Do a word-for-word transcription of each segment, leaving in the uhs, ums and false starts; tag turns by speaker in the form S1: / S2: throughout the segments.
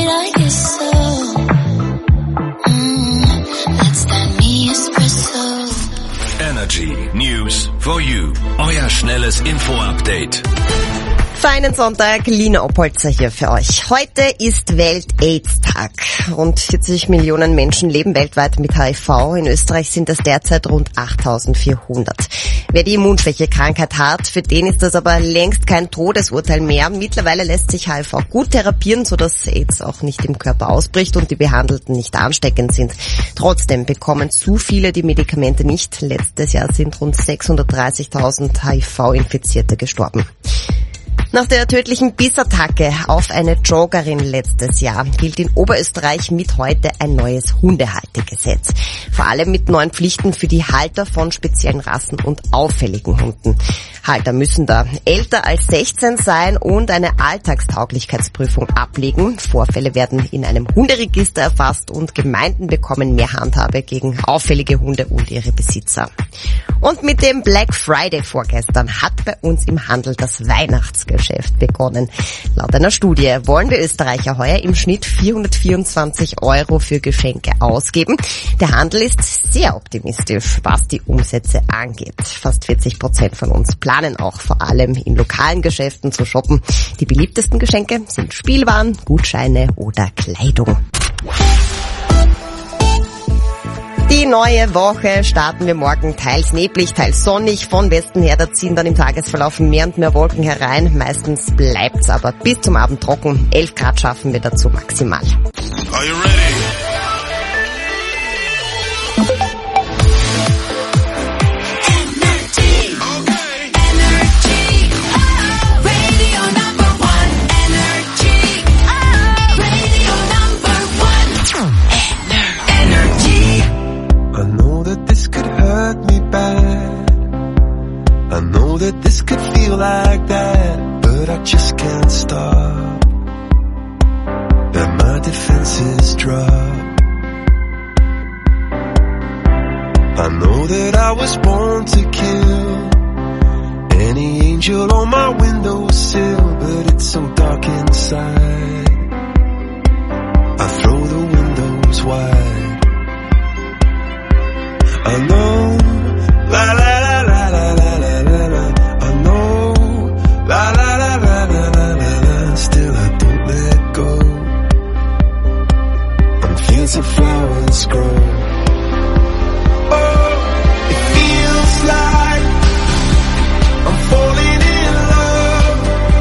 S1: like this so. Mm, that's that me espresso.
S2: Energy News for you. Euer schnelles Info-Update.
S3: Feinen Sonntag, Lina Opolzer hier für euch. Heute ist Welt-Aids-Tag. Rund vierzig Millionen Menschen leben weltweit mit H I V. In Österreich sind das derzeit rund achttausendvierhundert. Wer die Immunschwäche-Krankheit hat, für den ist das aber längst kein Todesurteil mehr. Mittlerweile lässt sich H I V gut therapieren, sodass AIDS auch nicht im Körper ausbricht und die Behandelten nicht ansteckend sind. Trotzdem bekommen zu viele die Medikamente nicht. Letztes Jahr sind rund sechshundertdreißigtausend H I V-Infizierte gestorben. Nach der tödlichen Bissattacke auf eine Joggerin letztes Jahr gilt in Oberösterreich mit heute ein neues Hundehaltegesetz. Vor allem mit neuen Pflichten für die Halter von speziellen Rassen und auffälligen Hunden. Halter müssen da älter als sechzehn sein und eine Alltagstauglichkeitsprüfung ablegen. Vorfälle werden in einem Hunderegister erfasst und Gemeinden bekommen mehr Handhabe gegen auffällige Hunde und ihre Besitzer. Und mit dem Black Friday vorgestern hat bei uns im Handel das Weihnachtsgeschäft begonnen. Laut einer Studie wollen wir Österreicher heuer im Schnitt vierhundertvierundzwanzig Euro für Geschenke ausgeben. Der Handel ist sehr optimistisch, was die Umsätze angeht. Fast vierzig Prozent von uns planen auch vor allem in lokalen Geschäften zu shoppen. Die beliebtesten Geschenke sind Spielwaren, Gutscheine oder Kleidung. Die neue Woche starten wir morgen teils neblig, teils sonnig. Von Westen her, da ziehen dann im Tagesverlauf mehr und mehr Wolken herein. Meistens bleibt's aber bis zum Abend trocken. elf Grad schaffen wir dazu maximal.
S2: Are you ready?
S4: I know that this could feel like that, but I just can't stop. And my defenses drop. I know that I was born to kill any angel on my windowsill, but it's so dark inside. I throw the windows wide. I know, la la la la la la. The flowers grow. Oh, it feels like I'm falling in love.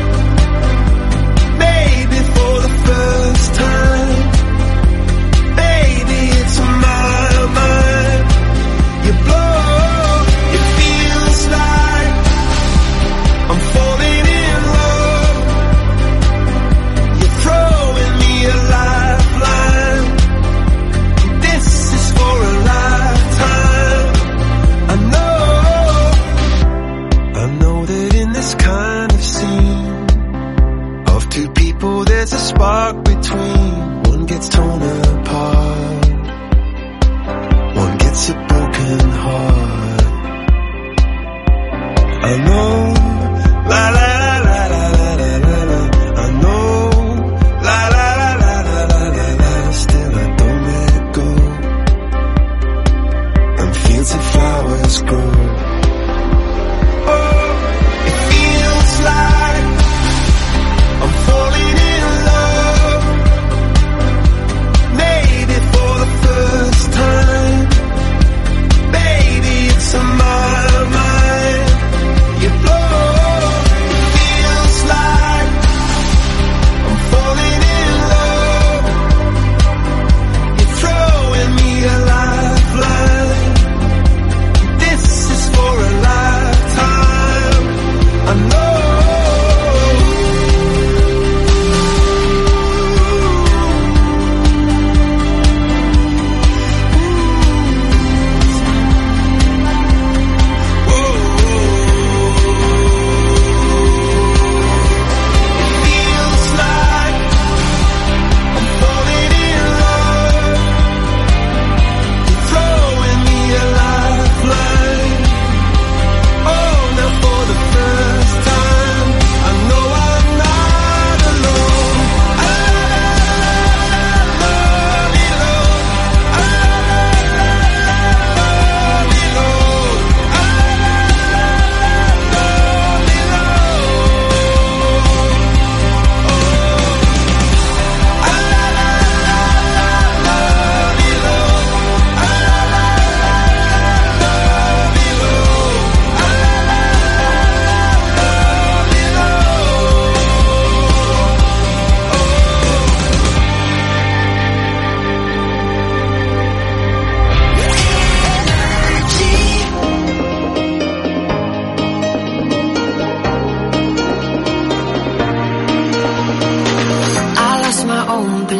S4: Maybe for the first time. Baby, it's on my mind. You blow. It feels like I'm falling in love. You're throwing me a lifeline. For a lifetime, I know, I know that in this kind of scene of two people there's a spark between. One gets torn apart, one gets a broken heart. I know, la la la la la la la la. I know, la la la la la la la la. Still I don't let go. Fields and flowers grow. Oh, it feels like I'm falling in love. Maybe for the first time. Baby, it's on my mind. You blow.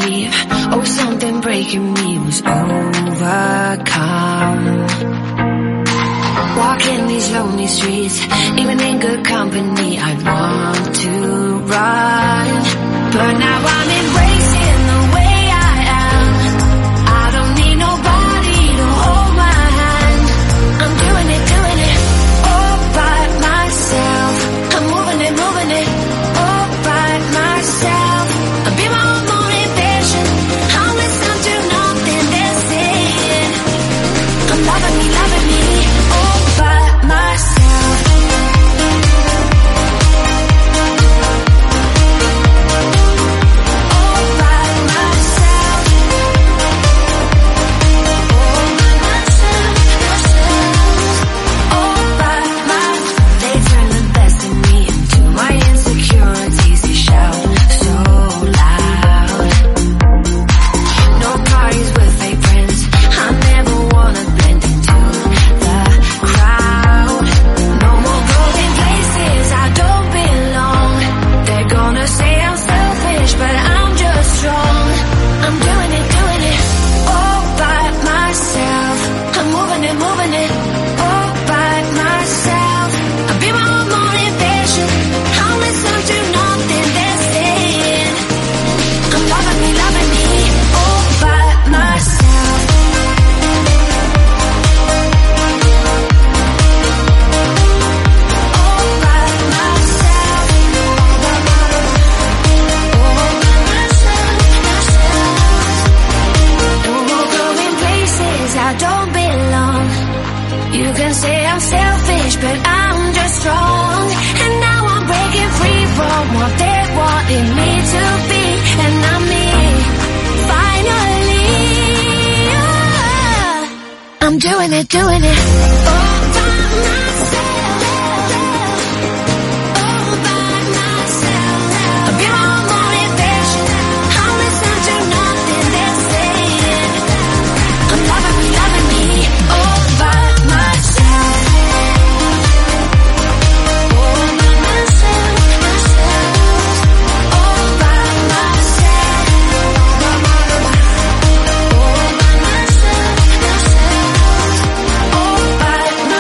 S5: believe, oh, something breaking me was overcome. Walking these lonely streets, even in good company, I want to run. But now I'm embracing the way I am. I don't need nobody to hold my hand. I'm doing it, doing it, all by myself. I'm moving it, moving it, all by myself. I'll be my own motivation. I'll listen to nothing they're saying. I'm loving me, loving me, all by myself. All by myself. All by myself, myself. All by myself. They turn the best in me into my insecurities. They shout so loud. No parties with fake friends. I never wanna blend into the crowd. No more going places I don't belong. They're gonna say I'm selfish, but I'm just strong. I'm doing it, doing it, all by myself. I'm moving it, moving it, all by myself. I'll be my own motivation. I'll listen to nothing they're saying. I'm loving me, loving me, all by myself. All by myself. All by myself, myself. No more going places I don't belong. You can say I'm selfish, but I'm just strong. And now I'm breaking free from what they wanted me to be. And I'm me, finally. Yeah. I'm doing it, doing it, all by myself. All by myself. I'll be my own motivation. I'll listen to nothing they're saying. I'm loving me, loving me, all by myself. All by myself, myself. All by myself. All by myself, myself. All by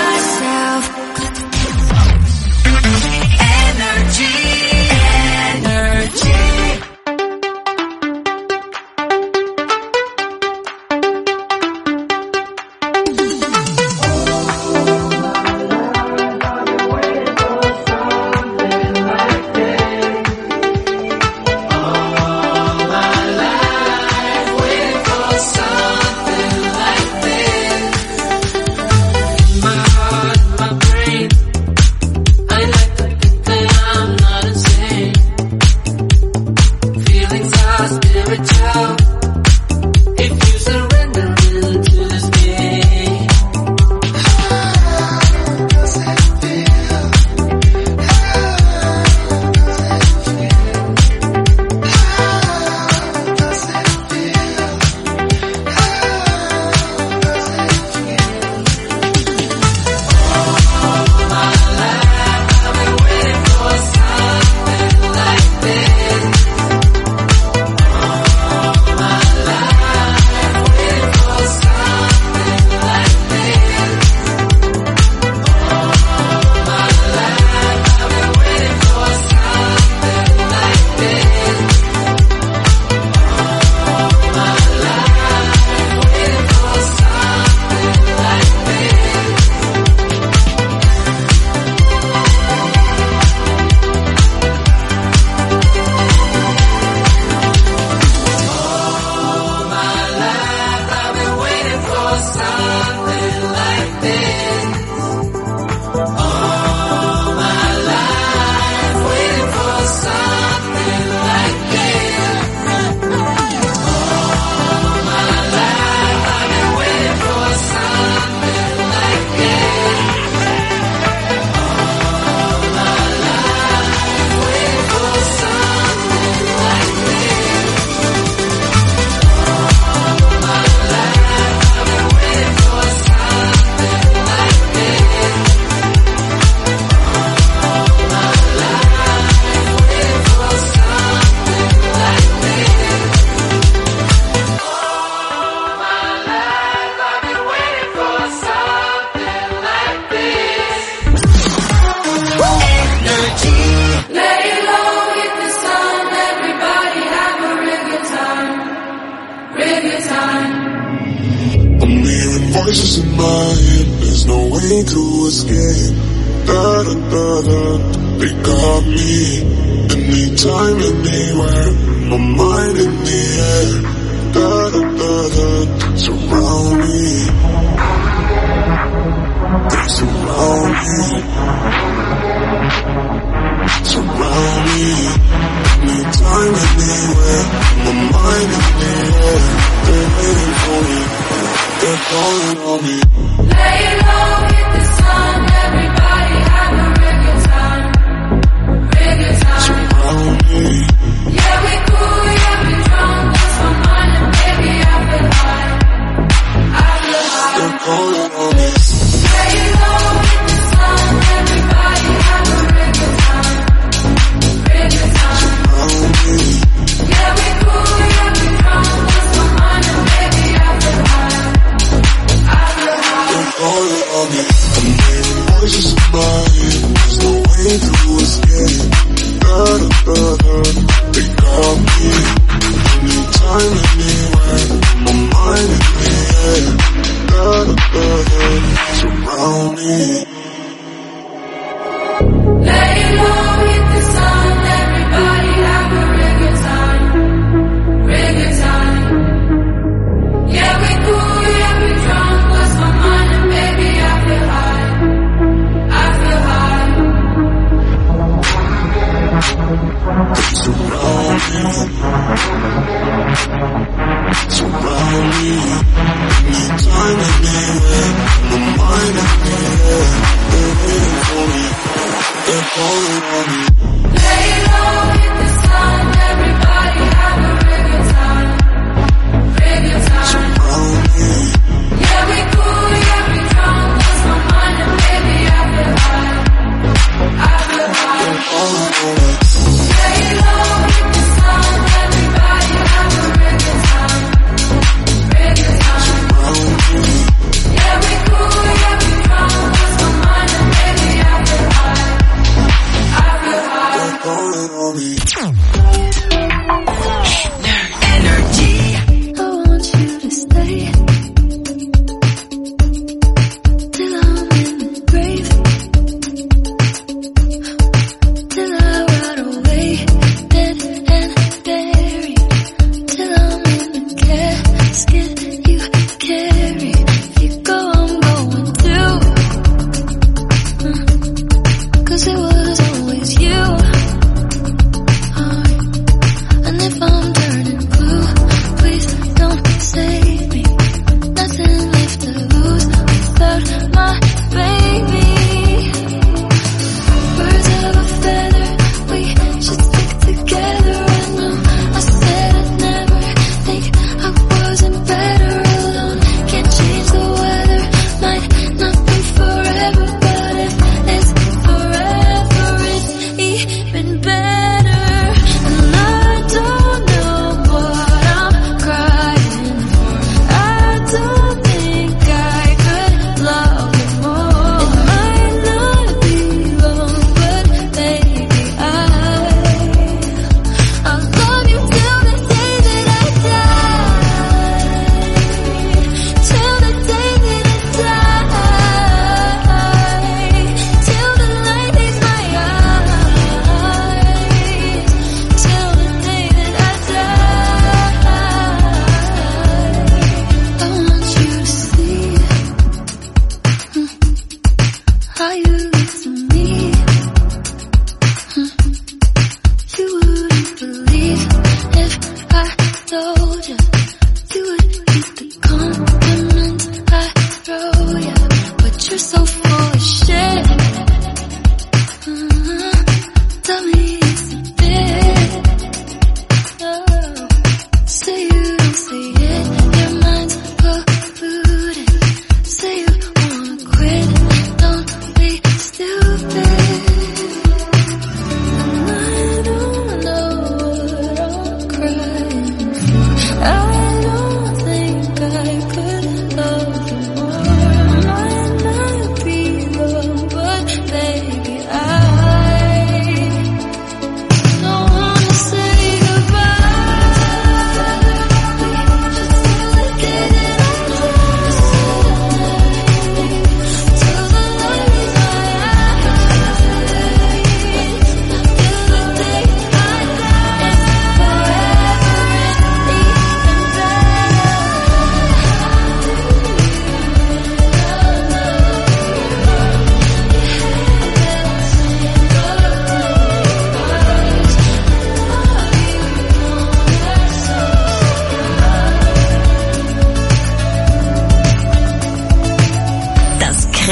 S6: I'm hearing voices in my head, there's no way to escape. Da da da da, they got me. Anytime, anywhere, my mind in the air. Da da da da, surround me. They surround me. Surround me. Anytime, anywhere, my mind in the air. They're waiting for me. They're calling on me.
S5: Lay low, hit the sun, everybody have a real good time. Real good time.
S6: Surround me.
S5: Yeah, we cool, yeah, we drunk, lost my mind and baby I feel high. I feel high.
S6: They're calling on me.
S5: Lay low, hit the sun, everybody have a real good time. Real good time.
S6: Surround me.
S5: Yeah, we cool, yeah, we drunk, lost my mind and baby I feel high. I feel high.
S6: They're calling on me. I'm hearing voices in my head, there's no way to escape. Da da da da, they got me. Anytime, anywhere, my mind in the air. Da da da da, surround me.
S5: Lay low, hit the sun, everybody have a real good time. Real good time. Yeah, we cool, yeah, we drunk, lost my mind and baby I feel high. I feel high.
S6: Surround me.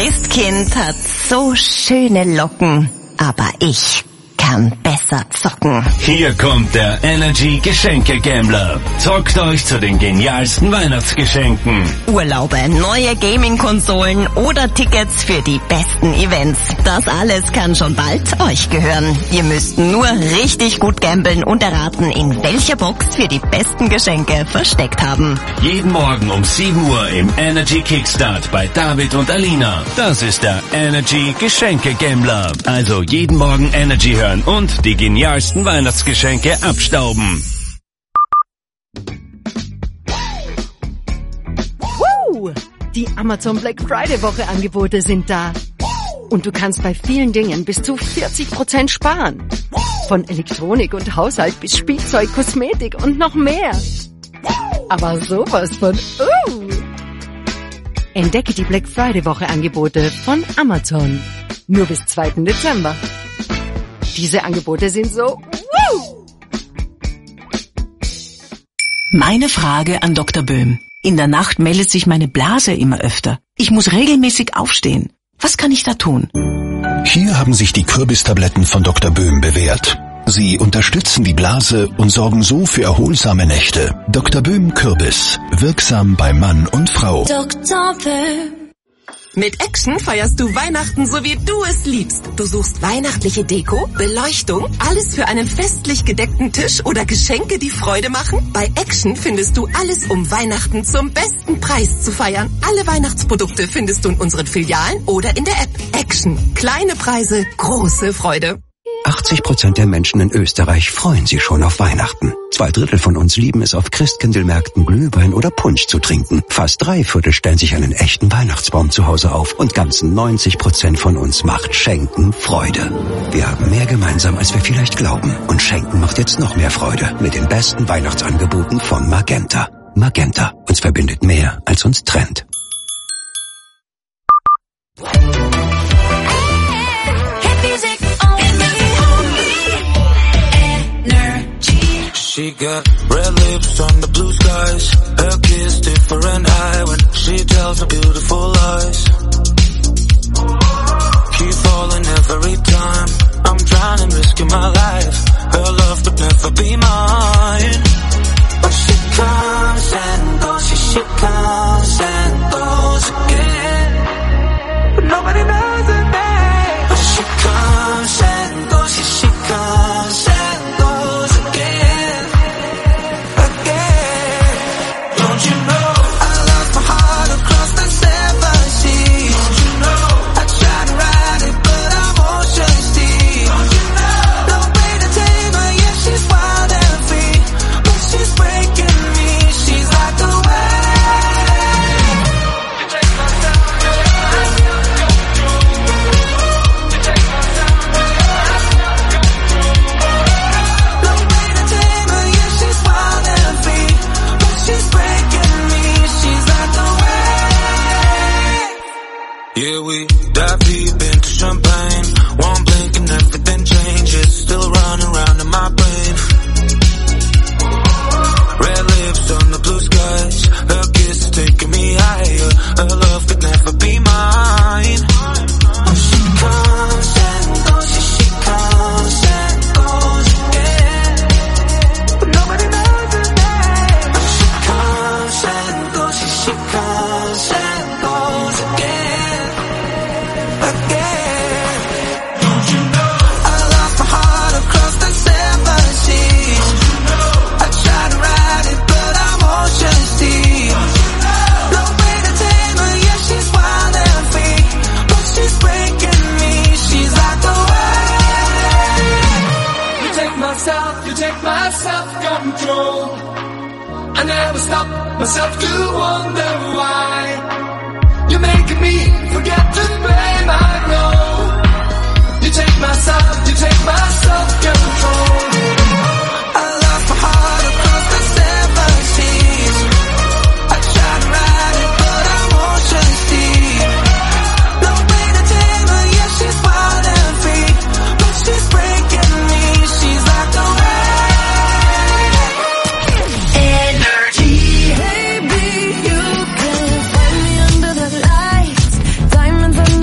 S3: Christkind hat so schöne Locken, aber ich kann besser zocken.
S2: Hier kommt der Energy Geschenke-Gambler. Zockt euch zu den genialsten Weihnachtsgeschenken.
S3: Urlaube, neue Gaming-Konsolen oder Tickets für die besten Events. Das alles kann schon bald euch gehören. Ihr müsst nur richtig gut gamblen und erraten, in welcher Box wir die besten Geschenke versteckt haben.
S2: Jeden Morgen um sieben Uhr im Energy Kickstart bei David und Alina. Das ist der Energy Geschenke-Gambler. Also jeden Morgen Energy hören und die genialsten Weihnachtsgeschenke abstauben.
S7: Woo! Die Amazon Black Friday Woche Angebote sind da. Und du kannst bei vielen Dingen bis zu vierzig Prozent sparen. Von Elektronik und Haushalt bis Spielzeug, Kosmetik und noch mehr. Aber sowas von uh! Entdecke die Black Friday Woche Angebote von Amazon. Nur bis zweiten Dezember. Diese Angebote sind so woo!
S8: Meine Frage an Doktor Böhm. In der Nacht meldet sich meine Blase immer öfter. Ich muss regelmäßig aufstehen. Was kann ich da tun?
S9: Hier haben sich die Kürbistabletten von Doktor Böhm bewährt. Sie unterstützen die Blase und sorgen so für erholsame Nächte. Doktor Böhm Kürbis. Wirksam bei Mann und Frau.
S1: Doktor Böhm.
S10: Mit Action feierst du Weihnachten, so wie du es liebst. Du suchst weihnachtliche Deko, Beleuchtung, alles für einen festlich gedeckten Tisch oder Geschenke, die Freude machen? Bei Action findest du alles, um Weihnachten zum besten Preis zu feiern. Alle Weihnachtsprodukte findest du in unseren Filialen oder in der App. Action. Kleine Preise, große Freude.
S11: achtzig Prozent der Menschen in Österreich freuen sich schon auf Weihnachten. Zwei Drittel von uns lieben es, auf Christkindlmärkten Glühwein oder Punsch zu trinken. Fast drei Viertel stellen sich einen echten Weihnachtsbaum zu Hause auf. Und ganzen neunzig Prozent von uns macht Schenken Freude. Wir haben mehr gemeinsam, als wir vielleicht glauben. Und Schenken macht jetzt noch mehr Freude mit den besten Weihnachtsangeboten von Magenta. Magenta. Uns verbindet mehr, als uns trennt.
S4: She got red lips on the blue skies. Her kiss different high when she tells her beautiful lies. Keep falling every time. I'm drowning, risking my life. Her love could never be mine. But she comes and goes, she, she comes and goes again. But nobody knows her name. But she comes and goes, she, she comes and goes again. Yeah, we dive deep into champagne. One blink and everything changes. Still running round in my brain. Red lips on the blue skies. Her kiss is taking me higher. Her love could never be mine. She comes and goes, she, she comes and goes again. But nobody knows her name. She comes and goes, she, she comes and goes again. Self-control. I never stop myself to wonder why. You're making me forget to play my role. You take my self, you take my self-control. I lost my heart across the seven seas. I try to ride it, but I'm ocean's deep. No way to tame her, yeah, she's wild and free. But she's breaking me, she's like the way.
S5: Baby, you can find me under the lights, diamonds under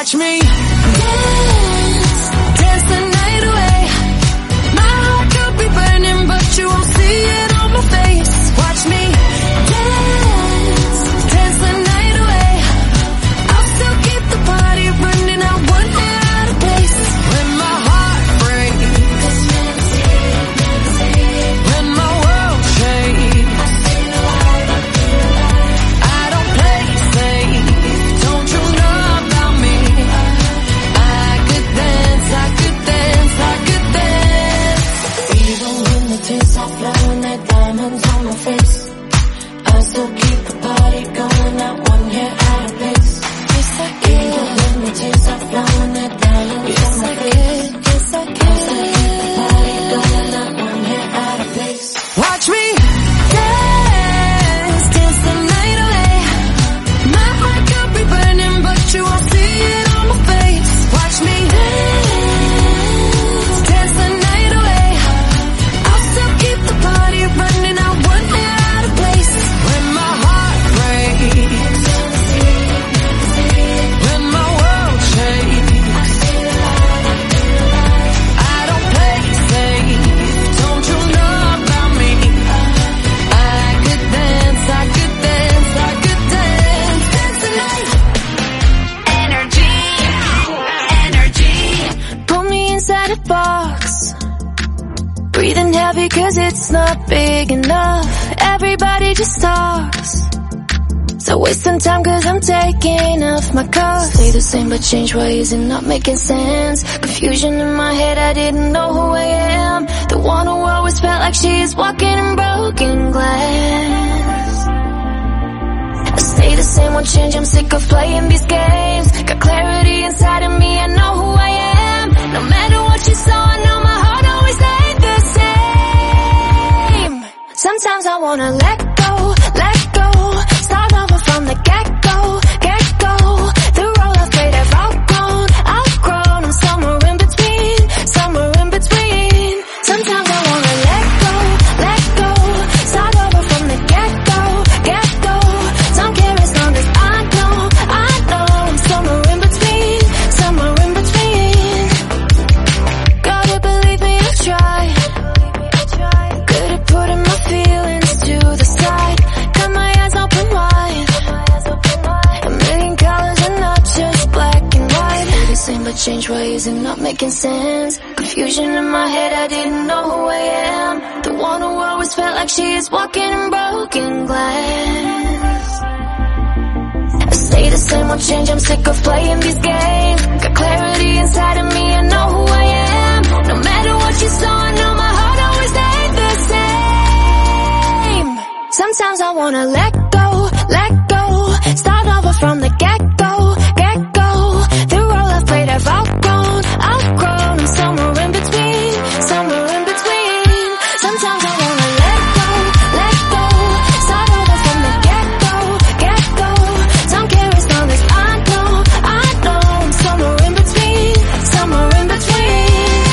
S5: Watch me dance, dance the night away. My heart could be burning, but you won't see it on my face. Watch me dance, dance the night away. I'll still keep the party burning, I won't get out of place. When my heart breaks, when my world shakes, I don't play safe, don't you know about me? I could dance, I could dance, I could dance. Even when the tears are flowing, they're diamonds on my face, I still keep the party going, not one hair out of place. Yes, I can. Even when the tears are flowing, they're diamonds yes, on my I face. Can. Yes, I can. I still keep the party going, not one hair out of place. Watch me dance, dance the night away. My heart could be burning, but you won't see it on my face. Watch me dance, dance the night away. I'll still keep the party running, I won't get out of place. When my heart breaks, when my world shakes, I don't play safe, don't you know about me? I could dance, I could dance, I could dance, dance the night. Energy, energy. Put me inside a box, breathing heavy cause it's not big enough. Everybody just talks, so wasting time cause I'm taking off my cuffs. Stay the same but change ways and not making sense. Confusion in my head, I didn't know who I am. The one who always felt like she's walking in broken glass. I stay the same, won't change, I'm sick of playing these games. Got clarity inside of me, I know who I am. No matter what you saw, I know my heart always stayed the same. Sometimes I wanna let go, let go, start over from the get-go, get-go. The role I've played I've outgrown, outgrown. I'm somewhere in between, somewhere in between. Sometimes I wanna let go, let go, start over from the get-go, get-go. Don't care as long as I know, I know. I'm somewhere in between, somewhere in between. Gotta believe me, I've tried. Good at putting my feelings to the side. Got my eyes open wide, a million colors and not just black and white. Stay the same but change ways and not making sense. Confusion in my head, I didn't know who I am. The one who always felt like she is walking in broken glass. I stay the same, won't change, I'm sick of playing these games. Got clarity inside of me, I know who I am. No matter what you saw, I know my heart always stayed the same. Sometimes I wanna let go, let go, start over from the get-go, get-go. The role I've played I've outgrown, outgrown. I'm somewhere in between, somewhere in between. Sometimes I wanna let go, let go, start over from the get-go, get-go. Don't care as long as I know, I know. I'm somewhere in between, somewhere in between.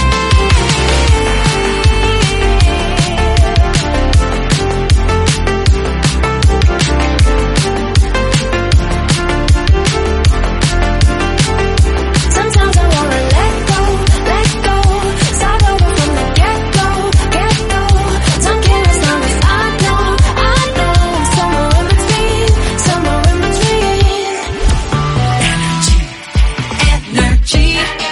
S5: Sometimes I wanna let go, let go, start over from the get-go, get-go. Don't care as long as I know, I know. I'm somewhere in between, somewhere in between. Energy,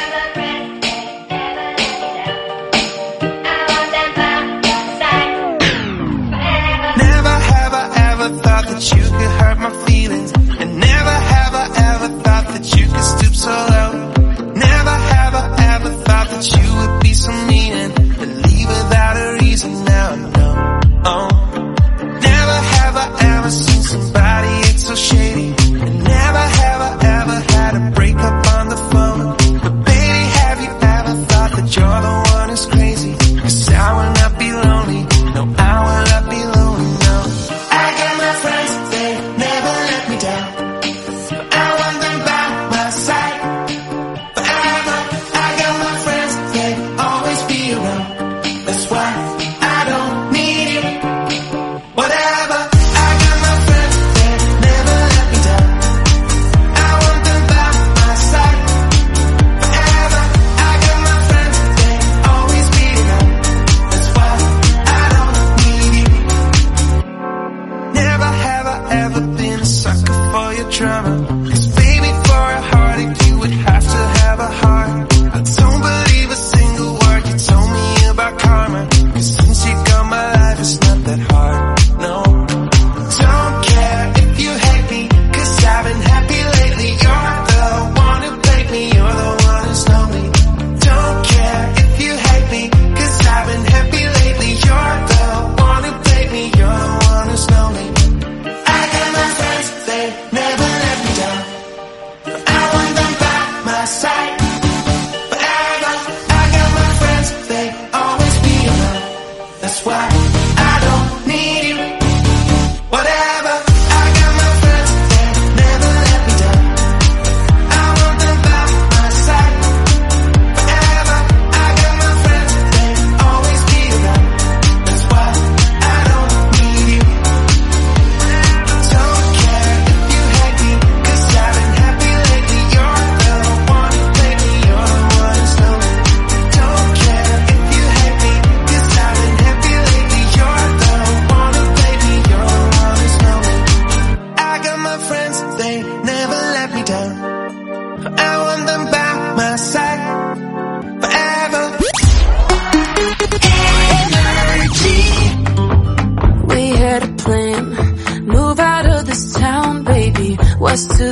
S4: Never have I ever thought that you could hurt my feelings, and never have I ever thought that you could stoop so low. Never have I ever thought that you would be so mean and leave without a reason. Now I know. Oh, never have I ever seen somebody act so shady, and never have I ever had a breakup on the phone. But baby, have you ever thought that you're the one who's crazy? 'Cause I will not be lonely. No, I will not be lonely. No, I got my friends, they never let me down. I want them by my side.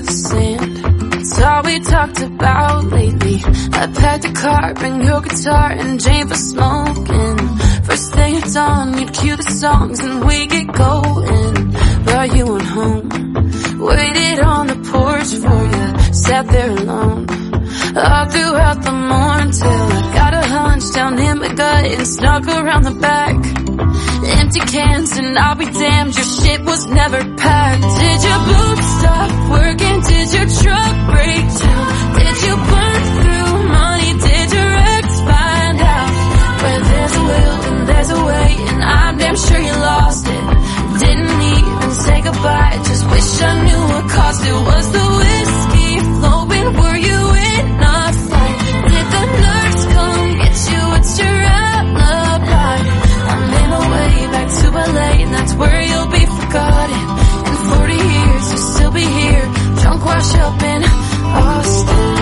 S5: the sand. It's all we talked about lately. I packed a car, bring your guitar and Jane for smoking. First thing at dawn, you'd cue the songs and we get going. But you went home, waited on the porch for you, sat there alone all throughout the morning till I got a hunch down in my gut and snuck around the back. Empty cans and I'll be damned, your shit was never packed. Did your boots stop working? Did your truck break down? Did you burn through money? Did your ex find out? Where there's a will and there's a way, and I'm damn sure you lost it. Didn't even say goodbye, just wish I knew what caused it. Was the whiskey flowing? Were you in a fight? Did the nurse come get you? What's your alibi? I'm in my way back to L A, and that's where you'll be forgotten. In forty years you'll still be here, drunk wash up in Austin.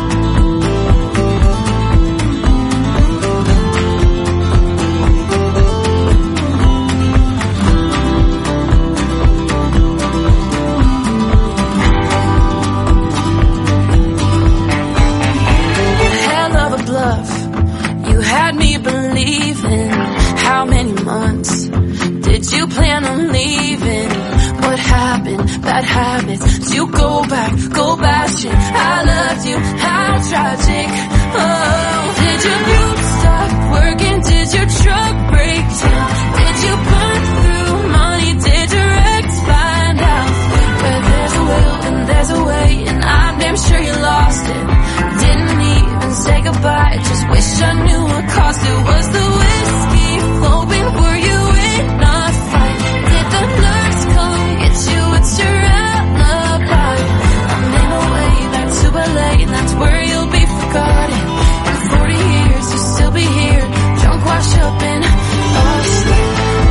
S5: You had me believing. How many months did you plan on leaving? What happened? Bad habits. You go back, go bashing. I loved you, how tragic. Oh, did your boots stop working? Did your truck break down? Did you burn through money? Did your ex find out? Where there's a will and there's a way, and I'm damn sure you lost it. Didn't even say goodbye, just wish I knew what caused it. Was the whiskey flowing? Were you in a fight? Did the nurse come get you? What's your alibi? I'm in my way back to L A, and that's where you'll be forgotten. In forty years you'll still be here, drunk wash up in Austin.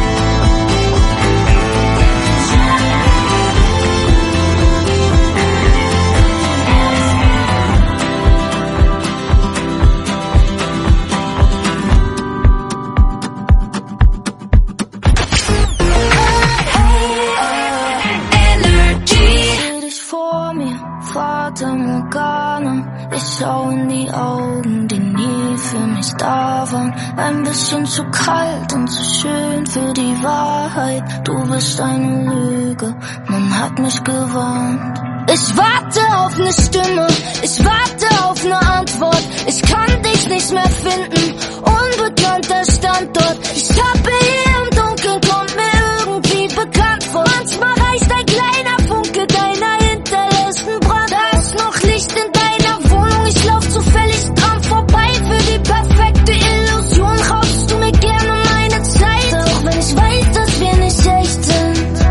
S5: Ich schau in die Augen, die nie für mich da waren. Ein bisschen zu kalt und zu schön für die Wahrheit. Du bist eine Lüge, man hat mich gewarnt. Ich warte auf ne Stimme, ich warte auf ne Antwort. Ich kann dich nicht mehr finden, unbekannter Standort. Ich tappe hier im Dunkeln, kommt mir irgendwie bekannt vor. Manchmal reicht ein kleiner Funke deiner hinterlässten Brand. Da ist noch Licht in deiner Wohnung, ich lauf zufällig dran vorbei. Für die perfekte Illusion raubst du mir gerne meine Zeit. Auch wenn ich weiß, dass wir nicht echt sind.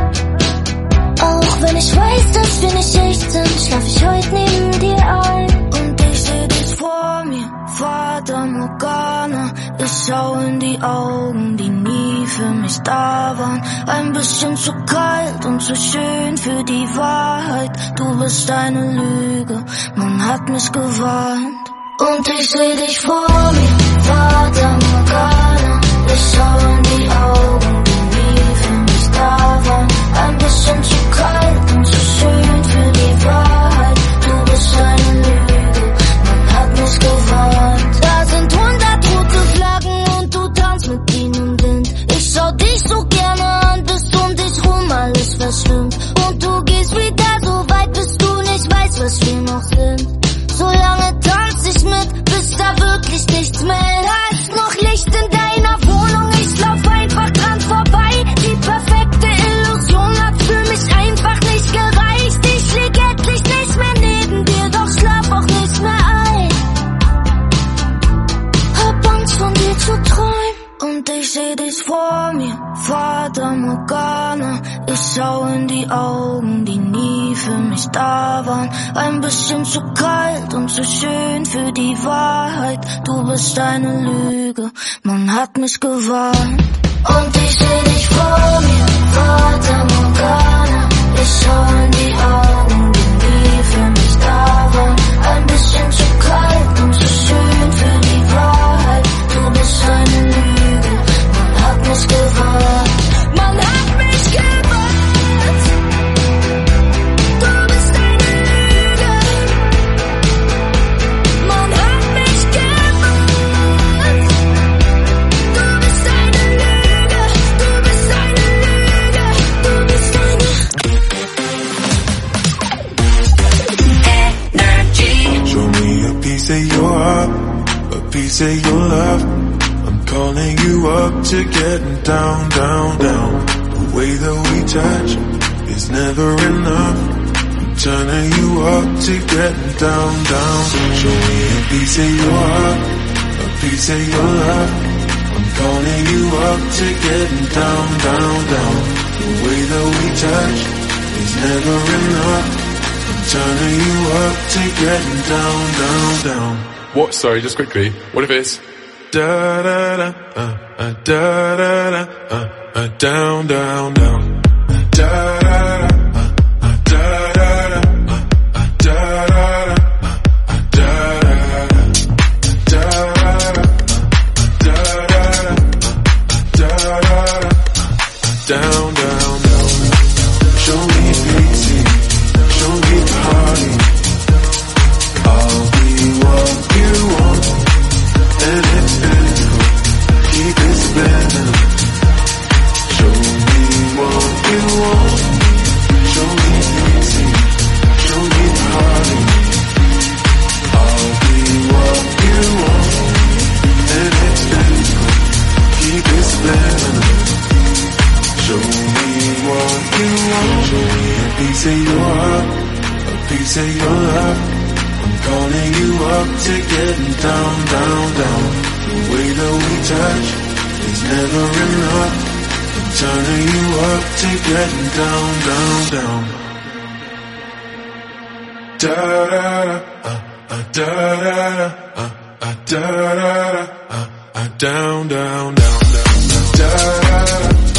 S5: Auch wenn ich weiß, dass wir nicht echt sind, schlaf ich heute neben dir ein. Und ich seh dich vor mir, Fata Morgana. Ich schau in die Augen, die nie für mich da waren. Ein bisschen zu kalt und zu schön für die Wahrheit. Du bist eine Lüge, man hat mich gewarnt. Und ich seh dich vor mir, Fata Morgana. Ich schau in die Augen, die nie für mich da waren. Ein bisschen zu kalt und zu schön für die Wahrheit. Du bist eine Lüge, man hat mich gewarnt. Da sind hundert rote Flaggen und du tanzt mit ihnen im Wind. Ich schau dich so gerne an, bis um dich rum alles verschwimmt. Und du gehst wieder so weit, bis du nicht weißt, was wir noch sind. So lange tanz ich mit, bis da wirklich nichts mehr ist. Da ist noch Licht in deiner Wohnung, ich lauf einfach dran vorbei. Die perfekte Illusion hat für mich einfach nicht gereicht. Ich lieg endlich nicht mehr neben dir, doch schlaf auch nicht mehr ein. Hab Angst von dir zu träumen. Und ich seh dich vor mir, Fata Morgana. Ich schau in die Augen, die nie für mich da waren. Ein bisschen zu kalt und zu schön für die Wahrheit. Du bist eine Lüge, man hat mich gewarnt. Und ich seh dich vor mir, Fata Morgana. Ich schau in die Augen, die nie für mich da waren. Ein bisschen zu kalt und zu schön für die Wahrheit. Du bist eine Lüge, man hat mich gewarnt. Man hat mich gewarnt. Du bist eine Lüge.
S4: piece of your heart, a piece of your love. I'm calling you up to getting down, down, down. The way that we touch is never enough. I'm turning you up to getting down, down. Show me a piece of your heart, a piece of your love. I'm calling you up to getting down, down, down. The way that we touch is never enough. I'm turning you up to getting down, down, down.
S12: What? Sorry, just quickly. What if it's
S4: da da da uh, uh, da da da uh, uh, down, down, down. Da da da uh, uh, da da da uh, uh, da da da uh, uh, da da da da da da da down, down, down. Show me pity, show me party. I'll be what you want, and it's physical. Keep it subliminal. Show me what you want. Show me pity, show me party. I'll be what you want, and it's physical. Keep it subliminal. Show me what you want. Show me a piece of your heart, a piece of your love. I'm calling you up to getting down, down, down. The way that we touch is never enough. I'm turning you up to getting down, down, down. Da da da, uh, uh, da da da, uh, uh, da da da, uh, uh, down, down, down, down, down. Da da da.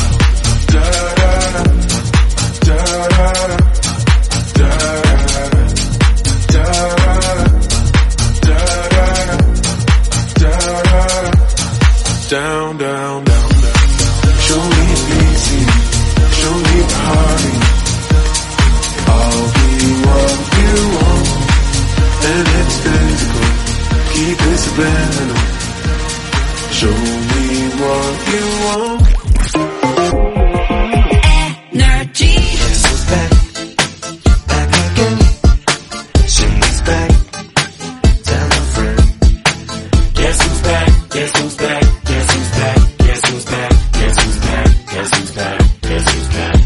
S4: Down, down, down, down. Show me easy, show me party. I'll be what you want, and it's physical. Keep it subliminal. Show me what you want.
S5: Energy.
S4: Guess who's back? Back again. She's back. Tell a friend. Guess who's back? Guess who's back? Guess who's back? Guess who's back? Guess who's back? Guess who's back? Guess who's back?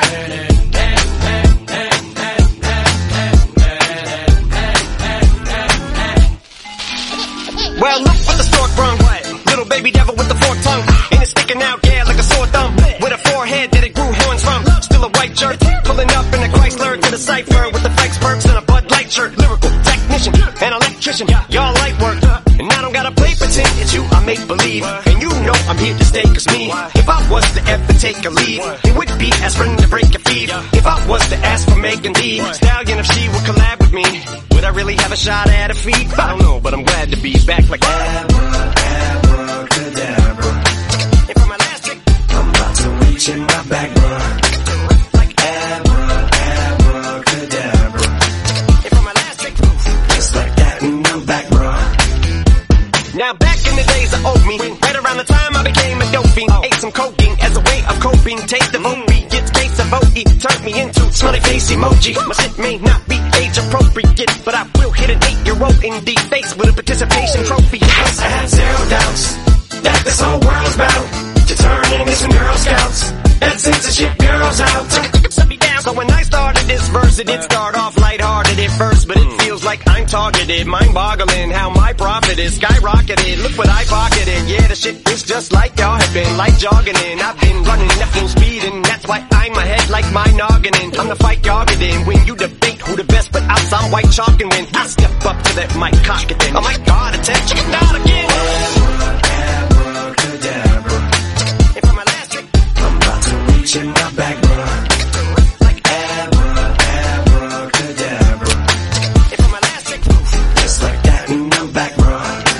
S13: Well, look what the stork brung. Little baby devil with the forked tongue. And it's sticking out, yeah, like a sore thumb. With a forehead that it grew horns from. Still a white shirt. Pulling up in a Chrysler to the cipher with the flex perks and a Bud Light shirt. Lyrical technician, an electrician. Y'all light work. And I don't gotta play pretend. It's you I make believe. And you know I'm here to stay, cause me, if I was to ever take a lead, it would be aspirin to break a feed. If I was to ask for Megan Thee Stallion, if she would collab with me, would I really have a shot at a feat? I don't know, but I'm glad to be back like abracadabra. And for my last trick, I'm about to reach in my back, bruh. Like abracadabra. And for my last trick, just like that, and I'm back, bruh. Now back in the days of old me, right around the time I became a dope fiend, ate some cocaine as a way of coping. Taste the movie, gets case of O E, turned me into smiley face emoji. My shit may not be age appropriate, but I will hit an eight-year-old in the face with a participation trophy. Because I have zero doubts that this whole world's about to turn into some Girl Scouts and censorship girls out. Set me down. So when I started this verse, it did start off lighthearted at first, but it feels like I'm targeted. Mind-boggling how my profit is skyrocketed. Look what I pocketed. Yeah, the shit is just like y'all have been, like jogging in. I've been running at full speed, and that's why I'm ahead like my noggin in. I'm the fight y'all get in. When you debate who the best, but I'm some white chalk, and when I step up to that mic, cock it then. Oh my God, attention, not again. Abracadabra. And for my last trick, I'm about to reach in my back, bruh. Like abracadabra. And for my last trick, just like that, and I'm back, bruh.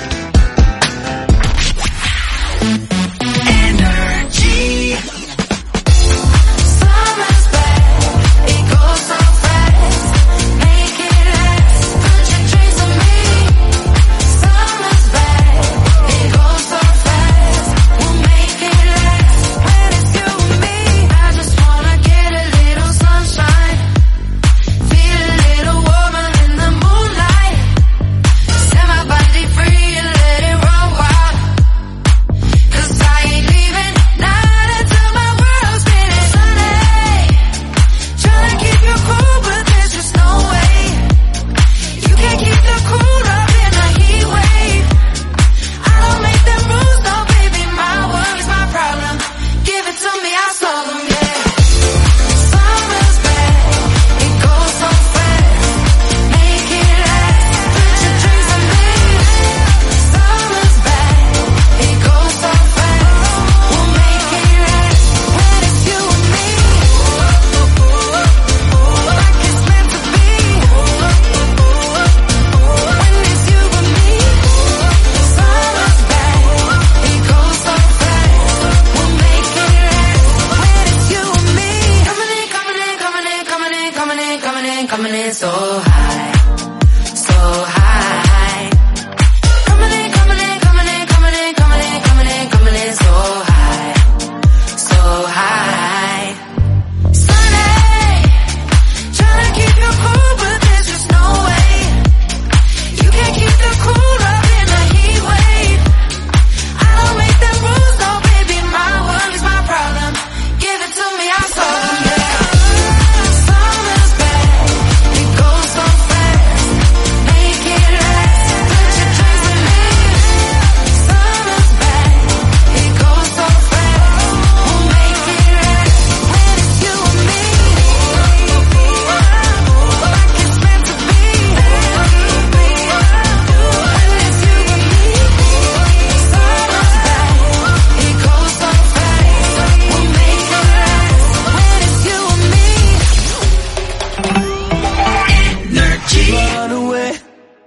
S13: Energy.
S5: Summer's back, it goes so fast. Make it last, put your dreams on me. Summer's back, it goes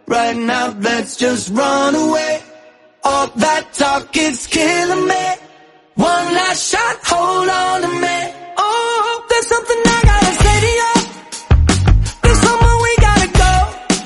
S4: right now, let's just run away. All that talk is killing me. One last shot, hold on to me. Oh, there's something I gotta say to you. There's somewhere we gotta go.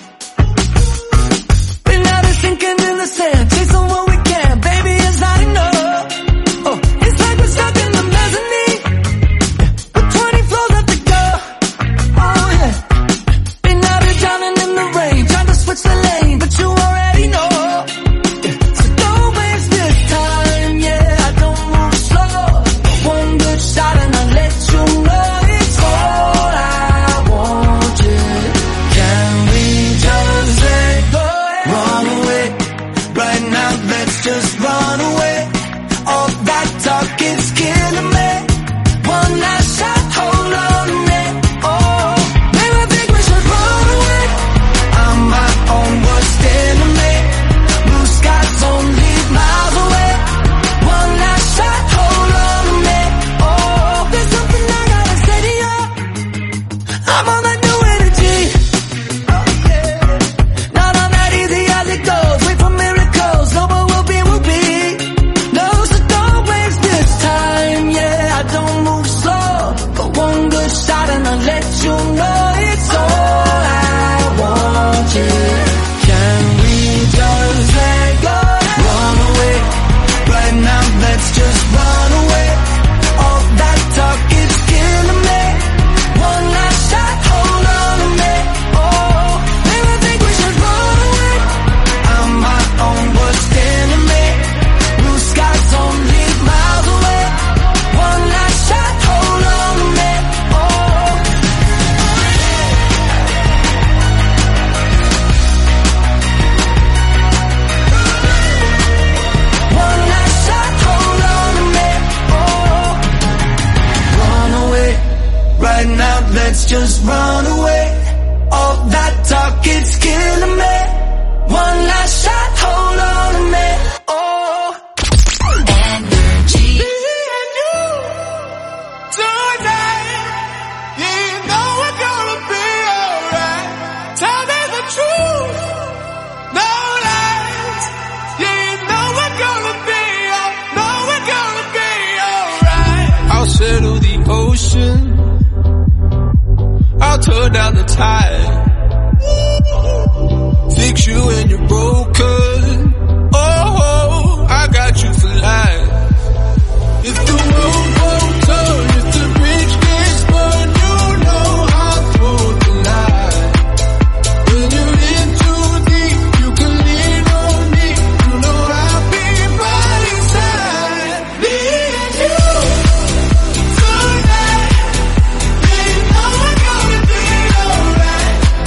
S4: Been out there sinking in the sand, chasing what we can, baby, it's not enough. Oh, it's like we're stuck in the mezzanine with twenty floors left to go. Oh yeah, been out here drowning in the rain, trying to switch the lane, but you already know. So don't waste this time, yeah, I don't move slow. One good shot and I'll let you know it's all I want, yeah. Can we just let go? Run away, right now, let's just run away. All that talk is killing me. One last shot, hold on to me. Oh, maybe I think we should run away. I'm my own worst enemy. Blue skies only miles away. One last shot, hold on to me. Oh, there's something I gotta say to you. I'm on that new energy. Oh yeah, not on that easy as it goes. Wait for miracles, no, but we'll be, we'll be. No, so don't waste this time, yeah, I don't move slow. But one good shot and I'll let you know it's all I want, yeah. Can we just let go? Run away, right now, let's just run away. All that talk is killing me. One last shot, hold on to me. Oh, maybe I think we should run away. I'm my own worst enemy. Blue skies only miles away. One last shot, hold on to me. Oh, one last shot, hold on to me. Oh, run away, right now, let's just run away. All that talk is killing me. One last shot, hold on to me. Oh, energy. Me and you tonight. Yeah, you know we're gonna be alright. Tell me the truth, no lies. Yeah, you know we're gonna be all, know we're gonna be alright. I'll settle the ocean. I'll turn down the tide. Fix you when you're broken. Oh, I got you for life. If the world won't turn, if the bridge gets burned, you know I'll throw the line. When you're in too deep, you can lean on me. You know I'll be by your side. Me and you tonight. Yeah, you know we're gonna be alright.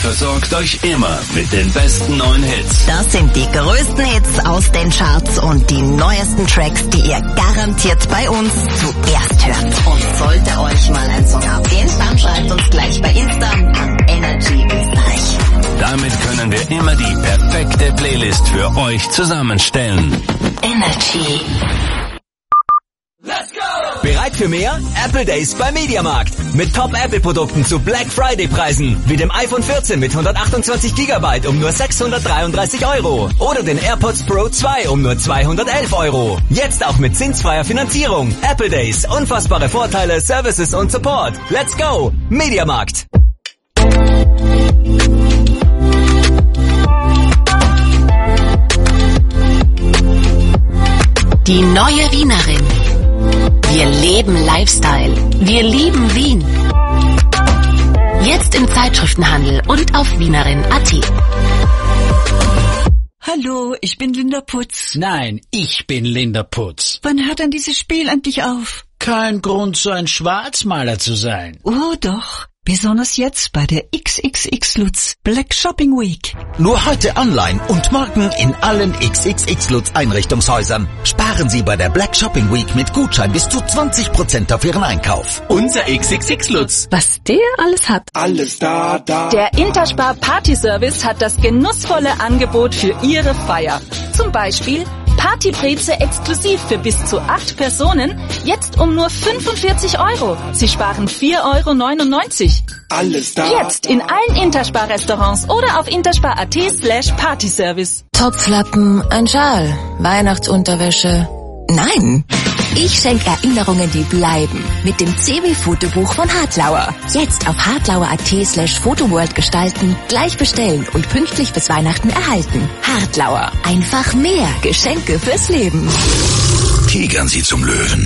S2: versorgt euch immer mit den besten neuen Hits.
S3: Das sind die größten Hits aus den Charts und die neuesten Tracks, die ihr garantiert bei uns zuerst hört. Und sollte euch mal ein Song abgehen, dann schreibt uns gleich bei Insta an Energy Österreich.
S2: Damit können wir immer die perfekte Playlist für euch zusammenstellen.
S3: Energy.
S14: Bereit für mehr? Apple Days bei Mediamarkt. Mit Top-Apple-Produkten zu Black Friday-Preisen. Wie dem iPhone vierzehn mit hundertachtundzwanzig Gigabyte um nur sechshundertdreiunddreißig Euro. Oder den AirPods Pro zwei um nur zweihundertelf Euro. Jetzt auch mit zinsfreier Finanzierung. Apple Days. Unfassbare Vorteile, Services und Support. Let's go! Mediamarkt.
S8: Die neue Wienerin. Wir leben Lifestyle. Wir lieben Wien. Jetzt im Zeitschriftenhandel und auf wienerin punkt at.
S15: Hallo, ich bin Linda Putz.
S16: Nein, ich bin Linda Putz.
S15: Wann hört denn dieses Spiel endlich auf?
S16: Kein Grund, so ein Schwarzmaler zu sein.
S15: Oh doch. Besonders jetzt bei der X X X Lutz Black Shopping Week.
S17: Nur heute online und morgen in allen X X X Lutz Einrichtungshäusern. Sparen Sie bei der Black Shopping Week mit Gutschein bis zu zwanzig Prozent auf Ihren Einkauf.
S18: Unser X X X Lutz.
S19: Was der alles hat.
S18: Alles da, da.
S19: Der Interspar Party Service hat das genussvolle Angebot für Ihre Feier. Zum Beispiel Partybreze exklusiv für bis zu acht Personen, jetzt um nur fünfundvierzig Euro. Sie sparen vier Euro neunundneunzig.
S18: Alles da.
S19: Jetzt in allen Interspar-Restaurants oder auf interspar punkt at slash partyservice.
S20: Topflappen, ein Schal, Weihnachtsunterwäsche. Nein, ich schenke Erinnerungen, die bleiben. Mit dem C W-Fotobuch von Hartlauer. Jetzt auf hartlauer punkt at slash photoworld gestalten, gleich bestellen und pünktlich bis Weihnachten erhalten. Hartlauer. Einfach mehr Geschenke fürs Leben.
S9: Tigern Sie zum Löwen.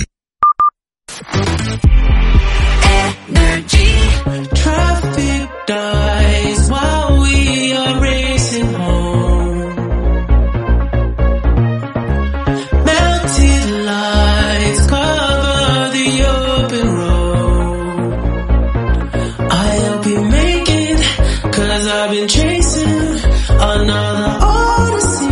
S4: Energy. Traffic dies while we are racing home. Melted lights cover the open road. I'll be making, cause I've been chasing another odyssey.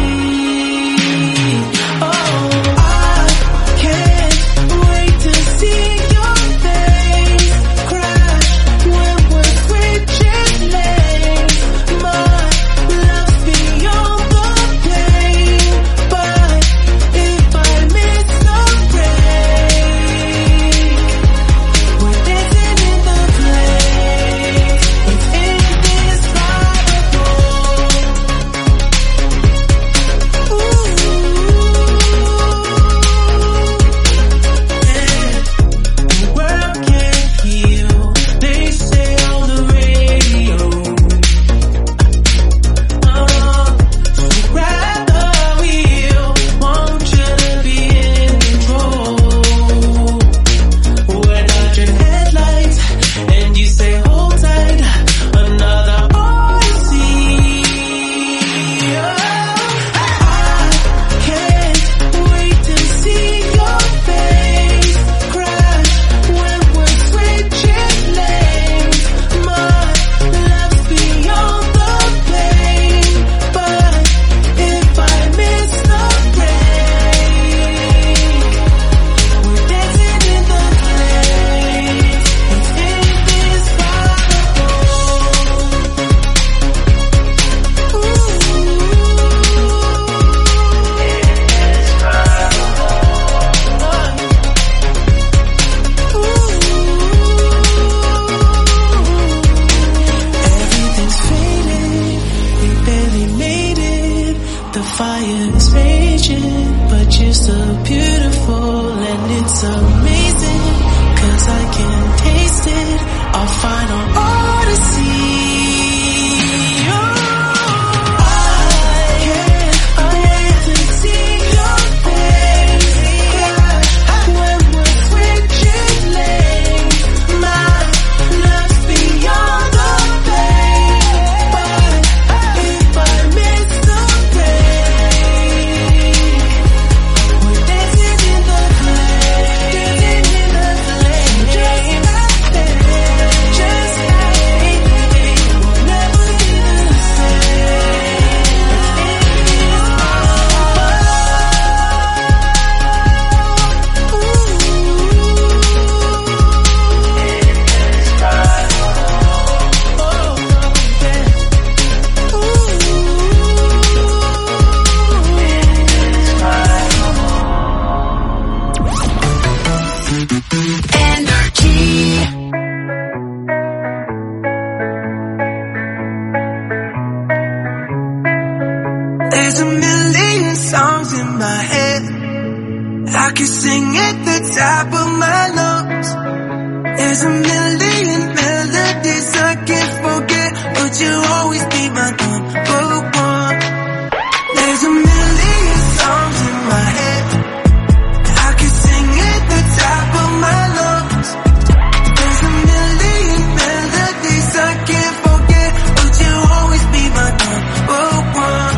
S4: Oh, I can't wait to see your face crash when we're switching lanes. My love's beyond the pain, but if I miss the break, we're dancing in the place. It's indescribable. Ooh, the world can't heal, they say on the radio. Uh, so grab the wheel, want you to be in control. We're dodging headlights, and you say hold tight, another odyssey. Oh, I can't wait to see your face crash when we're switching lanes. My love's beyond the pain, but if I miss the break, we're dancing in the place. It's indescribable. Everything's faded, we barely made it. The fire is raging, but you're so beautiful and it's amazing. Cause I can taste it, our final odyssey. Oh, I can't wait to see your face crash when we're switching lanes. My love's beyond the pain, but if I miss the break, we're dancing in the flame, dancing in the flame, just like that, just like
S5: Energy.
S4: There's a million songs in my head. I can sing at the top of my lungs. There's a million melodies I can't forget, but you'll always be my number one. There's a million songs in my head. I can sing at the top of my lungs. There's a million melodies I can't forget, but you'll always be my number one.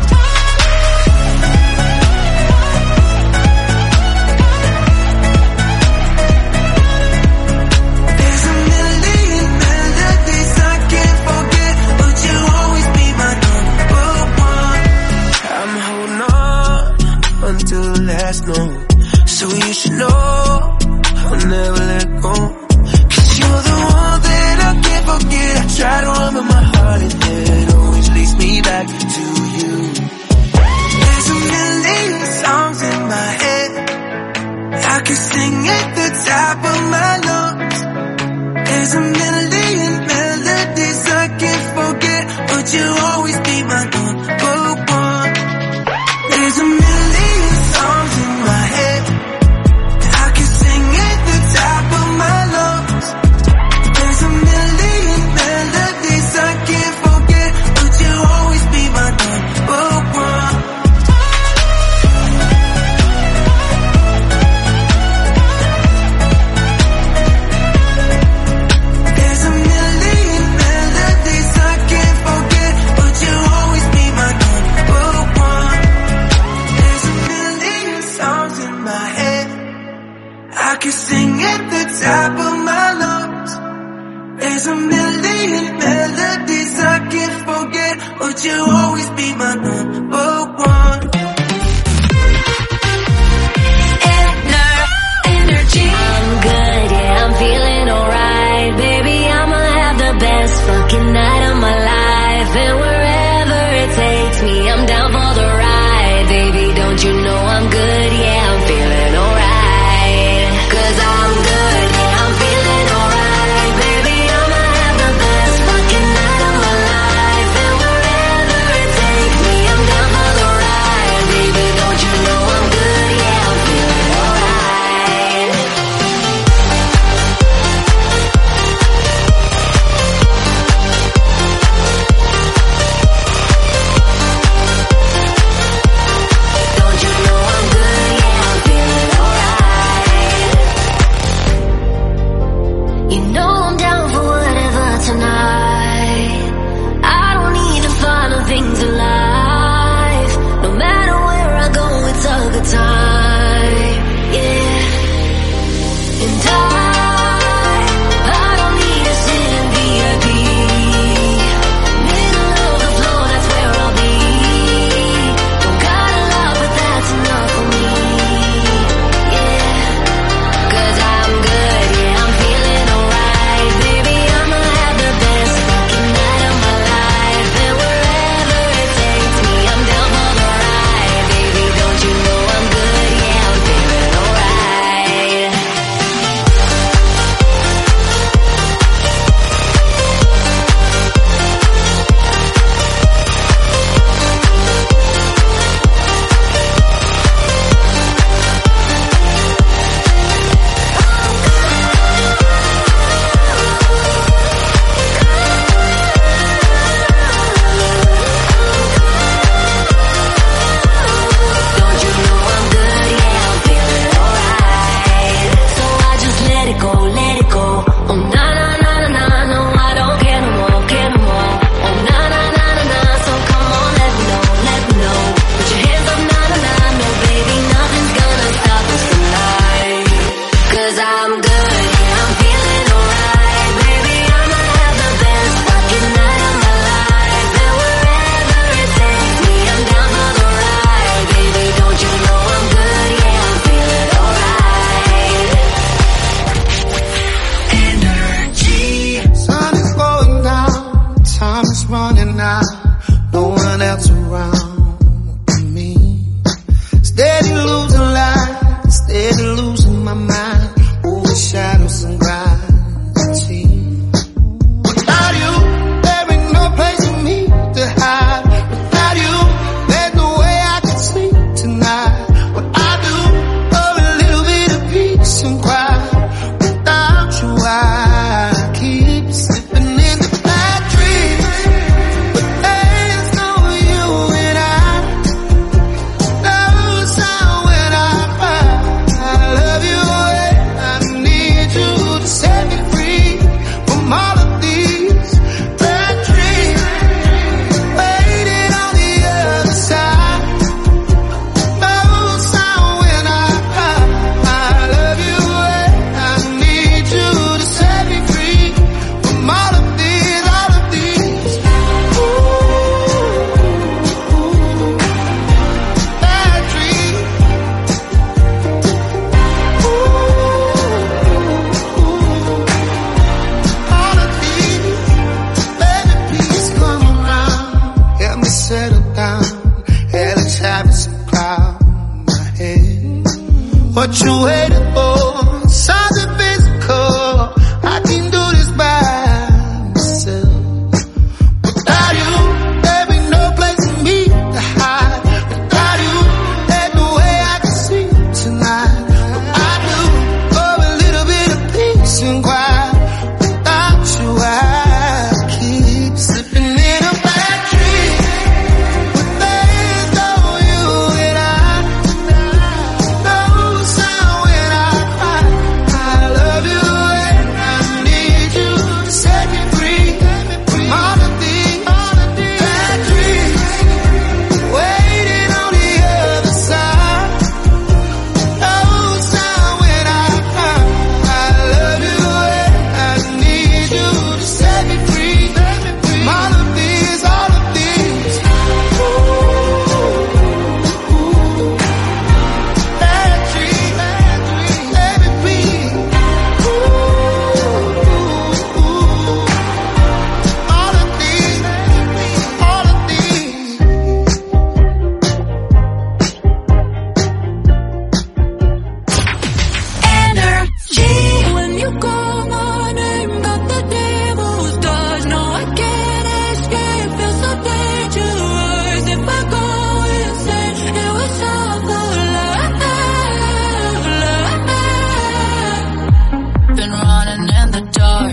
S4: No. So you should know I'll never let go, 'cause you're the one that I can't forget. I try to run but my heart and head always leads me back to you. There's a million songs in my head. I can sing at the top of my lungs. There's a million melodies I can't forget, but you'll always be my number one. There's a million songs in my head. I can sing at the top of my lungs. There's a million melodies I can't forget, but you'll always be my number one. There's a million melodies I can't forget, but you'll always be my number one. There's a million songs in my head. I can sing at the top of my lungs. There's a million melodies I can't forget, but you'll always be my number one.
S5: Energy. I'm good, yeah, I'm feeling alright. Baby, I'ma have the best fucking night of my life. And wherever it takes me, I'm down for the ride. Baby, don't you know I'm good, yeah, I'm feeling alright. 'Cause I'm good, yeah, I'm feeling alright. Baby, I'ma have the best fucking night of my life. And wherever it takes me, I'm down for the ride.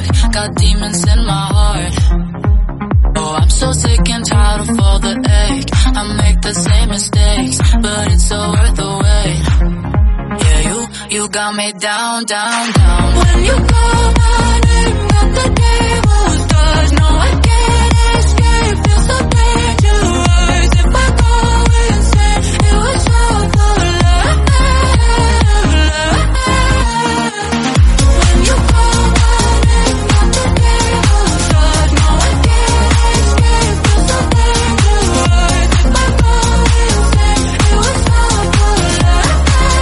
S21: dark, got demons in my heart. Oh, I'm so sick and tired of all the ache. I make the same mistakes, but it's so worth the wait. Yeah, you, you got me down, down, down. When you call my name, got the devil's touch. No, I can't escape, feel so dangerous. If I go insane, it was all for love. When you call my name, got the devil's touch. No, I can't escape, feel so dangerous. If I go insane, it was all for love.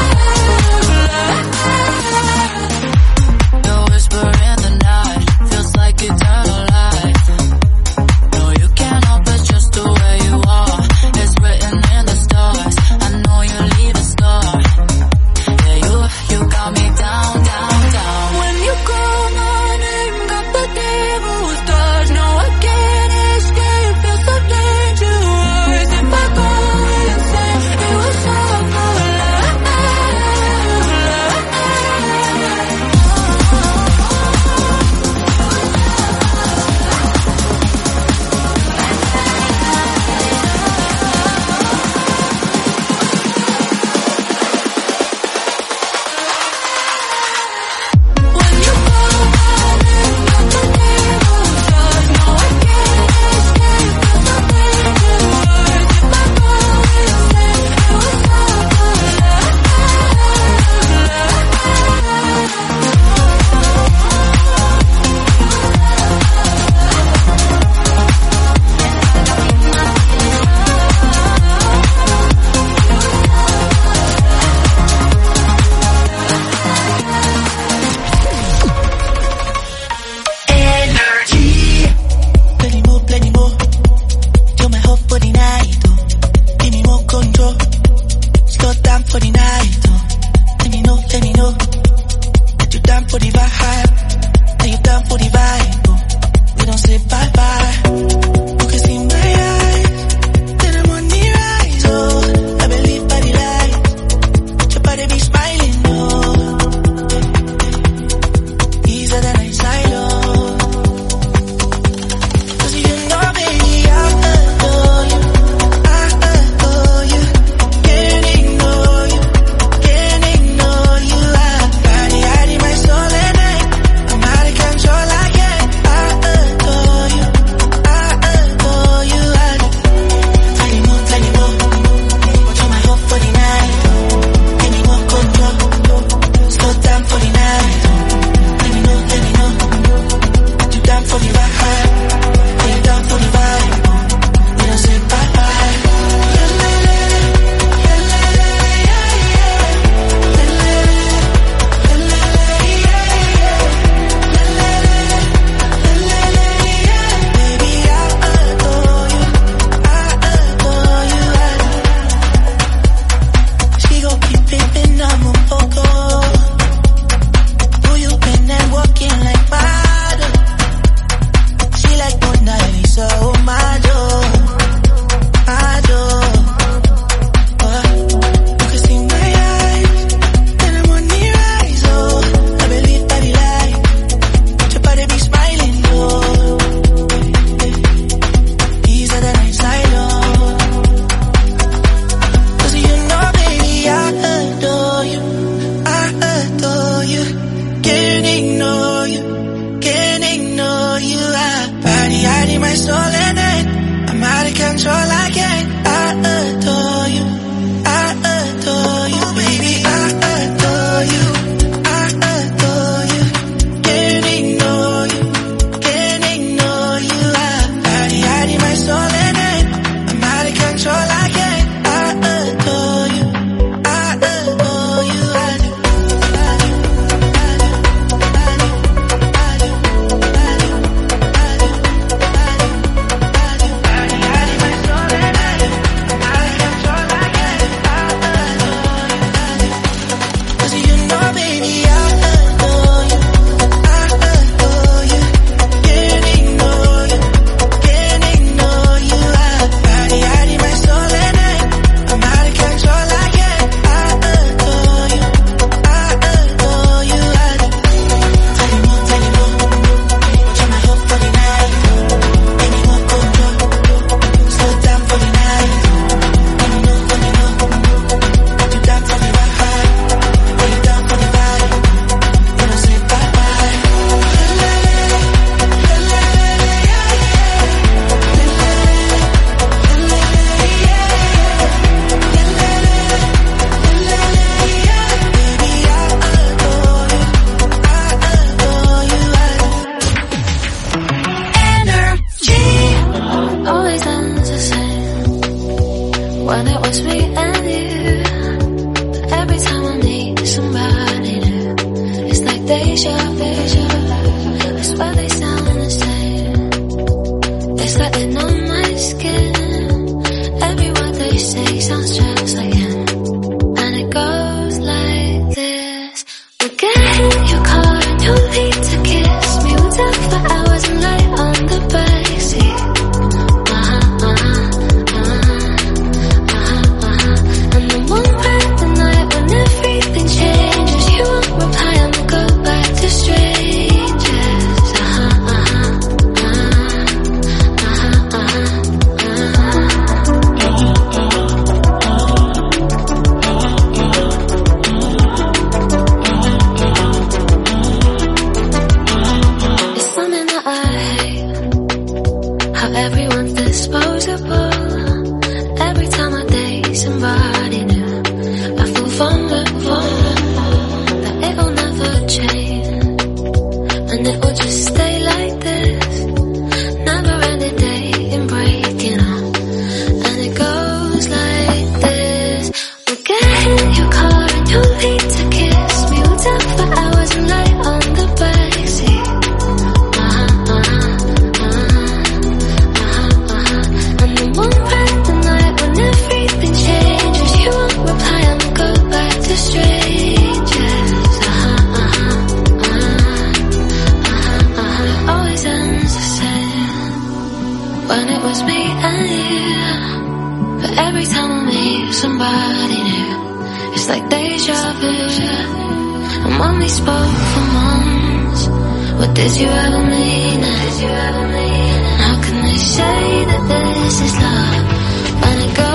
S21: The whisper in the night feels like eternal life. No, you can't help it, just the way you are. It's written in the stars. I know you leave a scar. Yeah, you, you got me down, down, down. When you call my name, got the devil's touch. No, I can't escape, feel so dangerous. If I go insane, it was all for love. When you call my name, got the devil's touch. No, I can't escape, feel so dangerous. If I go insane, it was all for love.
S22: Energy. Plenty more, plenty more. You're my hope for the night, oh. Give me more control. Slow down for the night, oh. Let me know, let me know that you're down for the vibe. That you're down for the vibe, oh. We don't say bye bye. You can see my eyes, then I'm on the rise, oh. I believe by the light, your body be smiling, oh. Easier than I silo. Cause you know, baby, I adore you. I adore you. Can't ignore you. Can't ignore you. I body hiding my soul at night. I'm out of control again. I adore you. I adore you. I plenty more, plenty more. You're my hope for the night. Give me more control. Slow down for the night. Let me know, let me know. You down for the vibe. You down for the vibe. We don't say bye bye. Baby, I adore you. I adore you. She gon' keep pimping on my photo. Who you been and walking like model? She like Mona Lisa, oh my door, my door. Uh, you can see my eyes, then I'm on the rise, oh. I believe by the light, your body be smiling, oh. Easier than I silo. Cause you know, baby, I adore you. I adore you. Can't ignore you. Can't ignore you. I body hiding my soul at night. I'm out of control again. I adore you. I adore you, baby. I adore you. I adore you. Can't ignore you. Can't ignore you. I body hiding my soul at night. I'm out of control again. I adore you. I adore you. I do. Body hiding my soul at night.
S5: deja vu. I swear they sound the same. It's like they know my skin. Every word they say sounds just like him. And it goes like this. We'll get in your car and you'll need to kiss me. We'll talk for hours and lay on the backseat. Uh-huh, uh-huh, uh-huh, uh-huh, uh-huh. And then one bright the night when everything changes, you won't reply and we'll go back to strangers. Uh-huh, uh-huh, uh-huh, uh-huh, It's something that I hate, how everyone's disposable. Every time I date somebody new, I feel vulnerable, that it will never change, and it will just stay like this. Never ending dating, breaking up, and it goes like this. We'll get in your car and you'll need to kiss me. We'll talk for hours and lay on the backseat. Uh-huh, uh-huh, uh-huh, uh-huh, uh-huh. And then one bright the night when everything changes, you won't reply and we'll go back to strangers. Uh-huh, uh-huh, uh-huh, uh-huh, uh-huh. It always ends the same when it was me and you. But every time I meet somebody new, it's like deja vu. And when we spoke for months, what did you ever mean? Did you ever mean? How can they say that this is love when it goes